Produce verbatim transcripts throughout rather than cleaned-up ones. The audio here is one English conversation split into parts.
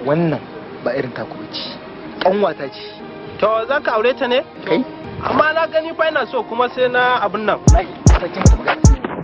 wannan ba irin taku bace. Kanwata ce. To za ka aure ta ne? Kai? Amma na gani fa ina so kuma sai na abun nan. Ai, sakin ta magana.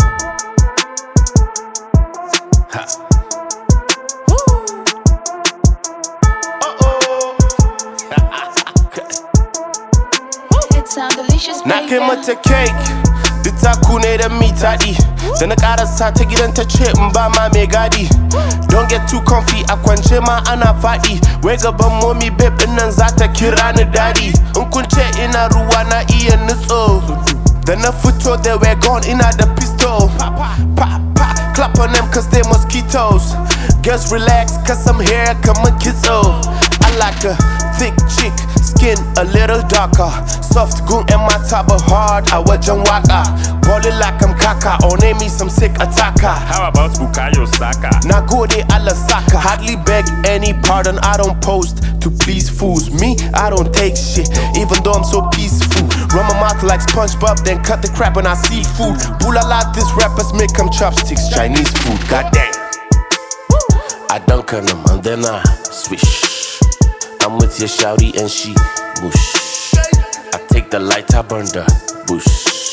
Na kai mata cake, duk taku ne da mi taɗi. Da na ƙarasa ta gidan ta ce in ba ma mai gadi. Don't get too comfy, a kwance ma ana faɗi. Wai gaban momi babe ɗin nan za ta kira ni daddy. In kun ce ina ruwa na iya nutso. Da na fito they were gone, ina da pistol. Pa, pa, pa, clap on them cause they mosquitoes. Girls relax cause I'm here, come on kitso. I like a thick chick, skin a little darker. Soft goon and my top but hard, I wajan waka. Ballin' like I'm Kaka, or name me some sick attacker. How about Bukayo Saka? Na gode ala saka. Hardly beg any pardon, I don't post to please fools. Me, I don't take shit, even though I'm so peaceful. Run my mouth like SpongeBob, then cut the crap when I see food. Boolala, these rappers make them chopsticks, Chinese food, goddamn. I dunk on them and then I swish. I'm with your shawty and she bush. I take the light, I burn the bush.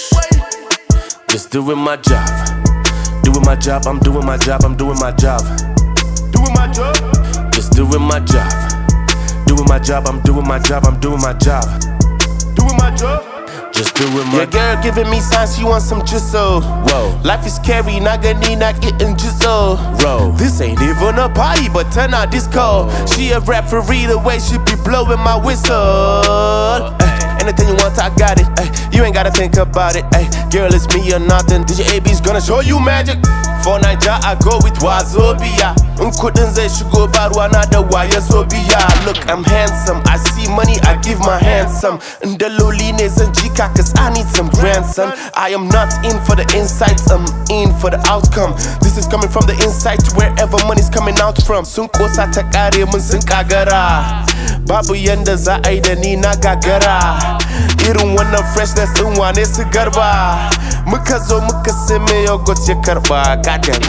Just doing my job. Doing my job, I'm doing my job, I'm doing my job. Doing my job. Just doing my job. Doing my job, I'm doing my job, I'm doing my job. Doing my job. Just doing my Your girl giving me signs, she wants some jizzle. Whoa. Life is scary, Nagani not getting jizzle. Whoa. This ain't even a party, but turn out disco. She a referee, the way she be blowing my whistle. Ay, anything you want, I got it. Ay, you ain't gotta think about it. Ay, girl, it's me or nothing. D J A B's gonna show you magic. For Niger, I go with Wazobia. Nkudin zai shigo barwa na da Wazobia. Look, I'm handsome. I see money, I give my handsome. Ndaloli ne zan jika, cause I need some grandson. I am not in for the insights, I'm in for the outcome. This is coming from the inside to wherever money's coming out from. Sun kosa ta kare mun sun kagara. Babu yanda za a yi da ni na gagara. Irin wannan freshness din wane su garba. Muka zo muka sai me yogurt ya karba. Goddamn.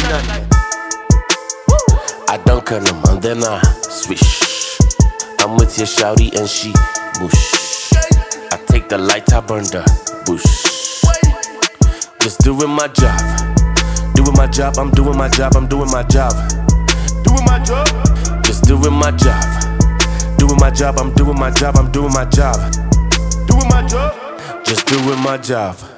I dunk on them and then I swish. I'm with your shawty and she bush. I take the light, I burn the bush. Just doing my job. Doing my job, I'm doing my job, I'm doing my job. Doing my job. Just doing my job. Doing my job, I'm doing my job, I'm doing my job. Doing my job. Just doing my job.